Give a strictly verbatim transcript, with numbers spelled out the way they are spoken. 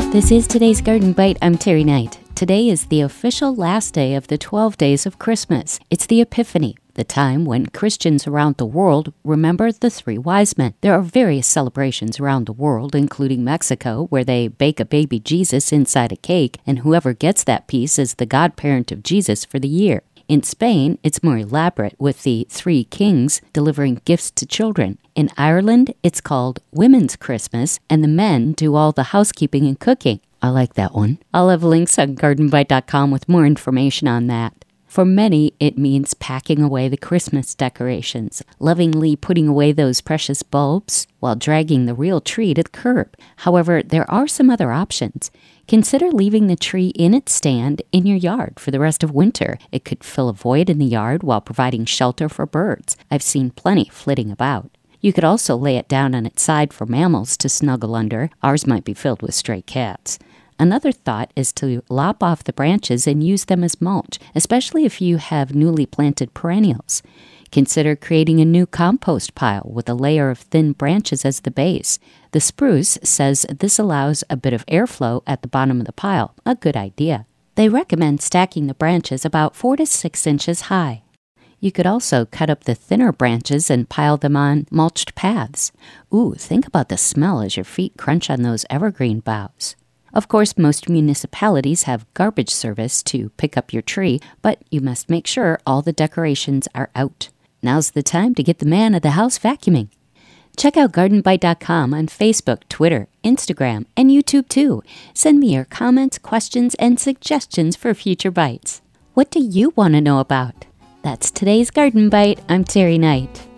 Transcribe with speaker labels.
Speaker 1: This is today's Garden Bite. I'm Terry Knight. Today is the official last day of the twelve days of Christmas. It's the Epiphany, the time when Christians around the world remember the three wise men. There are various celebrations around the world, including Mexico, where they bake a baby Jesus inside a cake, and whoever gets that piece is the godparent of Jesus for the year. In Spain, it's more elaborate, with the three kings delivering gifts to children. In Ireland, it's called Women's Christmas, and the men do all the housekeeping and cooking. I like that one. I'll have links on garden bite dot com with more information on that. For many, it means packing away the Christmas decorations, lovingly putting away those precious bulbs while dragging the real tree to the curb. However, there are some other options. Consider leaving the tree in its stand in your yard for the rest of winter. It could fill a void in the yard while providing shelter for birds. I've seen plenty flitting about. You could also lay it down on its side for mammals to snuggle under. Ours might be filled with stray cats. Another thought is to lop off the branches and use them as mulch, especially if you have newly planted perennials. Consider creating a new compost pile with a layer of thin branches as the base. The spruce says this allows a bit of airflow at the bottom of the pile. A good idea. They recommend stacking the branches about four to six inches high. You could also cut up the thinner branches and pile them on mulched paths. Ooh, think about the smell as your feet crunch on those evergreen boughs. Of course, most municipalities have garbage service to pick up your tree, but you must make sure all the decorations are out. Now's the time to get the man of the house vacuuming. Check out garden bite dot com on Facebook, Twitter, Instagram, and YouTube too. Send me your comments, questions, and suggestions for future bites. What do you want to know about? That's today's Garden Bite. I'm Terry Knight.